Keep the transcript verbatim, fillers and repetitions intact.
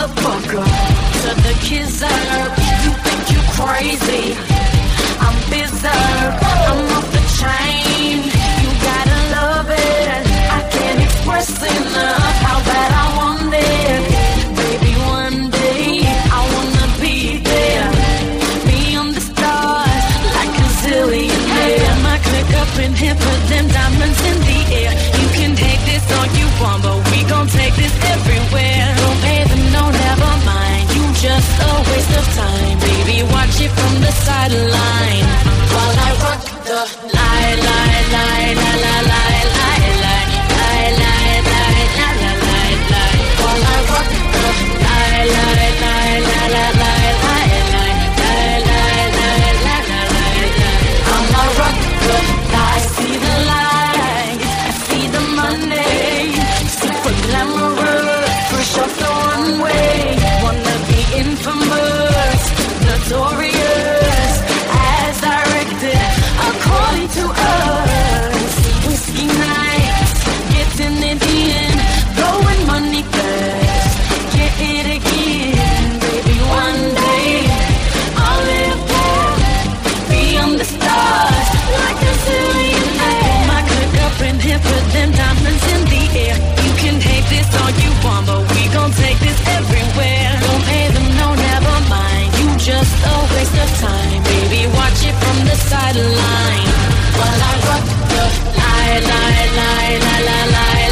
motherfucker. To the kizzer, you think you crazy? I'm berserk, I'm off the chain. You gotta love it, I can't express enough how bad I want it. Baby, one day I wanna be there, beyond the stars, like a zillionaire. My click up in here, put them diamonds in the air. You can take this all you want, but we gon' take this everywhere. Don't pay them, no, never mind. You just a waste of time. Baby, watch it from the sideline while I rock the lie, lie, lie, lie, lie, lie, lie, lie, lie, lie, lie, lie, lie, lie. While I rock the lie, lie, lie, lie, lie, lie, lie, lie, lie, lie, lie, lie, lie, lie. I'ma rock the lie. See the light, I see the money. Super glamorous, fresh off the runway. Wanna be infamous, notorious, as directed according to us. Whiskey nights, getting it in, blowing money fast. Get it again, baby. One day I'll live there, beyond the stars, like a zillionaire. My click up in here, put them diamonds in the air. You can hate this all you want, but we gon' take this everywhere. Don't pay them, no, never mind. You just a waste of time. Baby, watch it from the sideline while I rock the lie, lie, lie, lie, lie, lie.